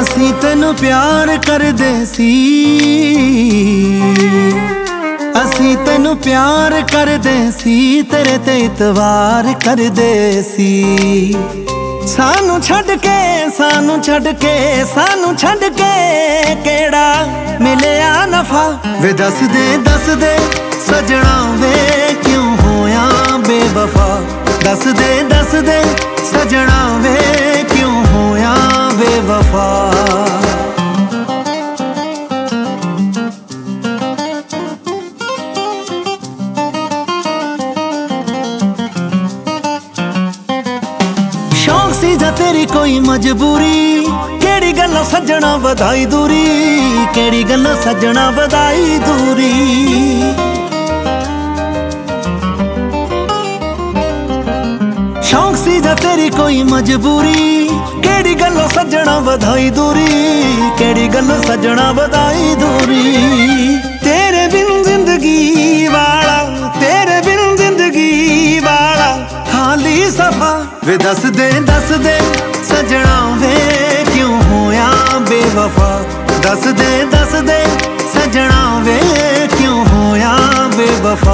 ਅਸੀਂ ਤੈਨੂੰ ਪਿਆਰ ਕਰਦੇ ਸੀ, ਅਸੀਂ ਤੈਨੂੰ ਪਿਆਰ ਕਰਦੇ ਸੀ, ਤੇਰੇ ਤੇ ਇਤਵਾਰ ਕਰਦੇ ਸੀ। ਸਾਨੂੰ ਛੱਡ ਕੇ, ਸਾਨੂੰ ਛੱਡ ਕੇ, ਸਾਨੂੰ ਛੱਡ ਕੇ ਕਿਹੜਾ ਮਿਲਿਆ ਨਫਾ। ਵੇ ਦੱਸ ਦੇ ਸਜਣਾ ਵੇ ਕਿਉਂ ਹੋਇਆ ਬੇਵਫਾ। ਦੱਸ ਦੇ ਸਜਣਾ ਵੇ ਕਿਉਂ ਹੋਇਆ ਬੇਵਫਾ। शौक सी जा तेरी कोई मजबूरी, केड़ी गल्लों सजना वधाई दूरी, केड़ी गल्लों सजना वधाई दूरी। शौक सी जा तेरी कोई मजबूरी, केड़ी गल्लों सजना वधाई दूरी, केड़ी गल्लों सजना वधाई दूरी। तेरे बिन जिंदगी वाला, तेरे बिन जिंदगी वाला खाली सफा। वे दस दे सजना वे क्यों होया बेवफा। दस दे सजना वे क्यों होया बेवफा।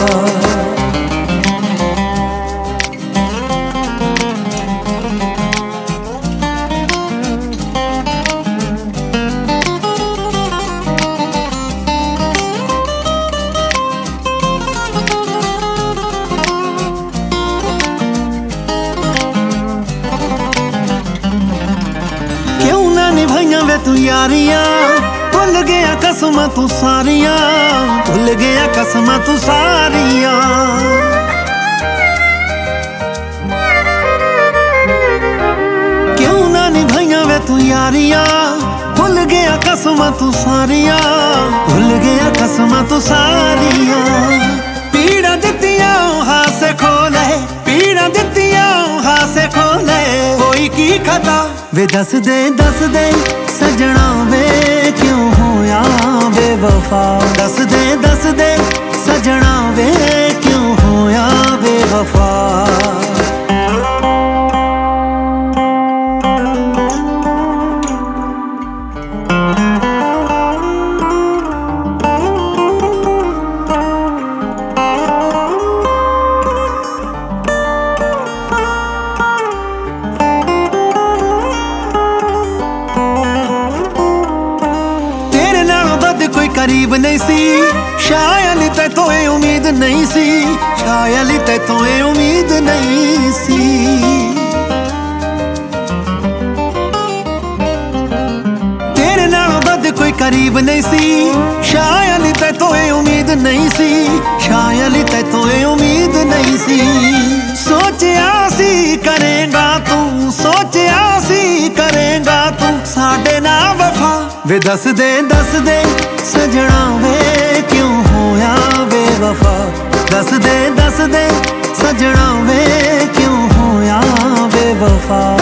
निभाइयां वे तू यारियां, भुल गया कसमां तू सारियां, भुल गया कसमां तू सारियां। क्यों ना निभाइयां वे तू यारियां, भुल गया कसमां तू सारियां, भुल गया कसमां तू सारियां। पीड़ा दित्तियां हासे खोले, पीड़ा दित्तियां हासे खोले, कोई की खता। वे दस दे सजना वे क्यों होया बेवफा। दस दे सजना वे क्यों होया बेवफा। करीब नहीं सी शायद तैथों ये उम्मीद नहीं सी, शायद तैथों ये उम्मीद नहीं सी। तेरे नालों बद कोई करीब नहीं सी, शायद तैथों ये उम्मीद नहीं सी, शायद तैथों ये उम्मीद नहीं सी। सोचिया सी करेगा तू, सोचिया सी करेगा तू साडे नाल वफा। वे दस दे सजना वे क्यों होया बेवफा। दस दे सजना वे क्यों होया बेवफा।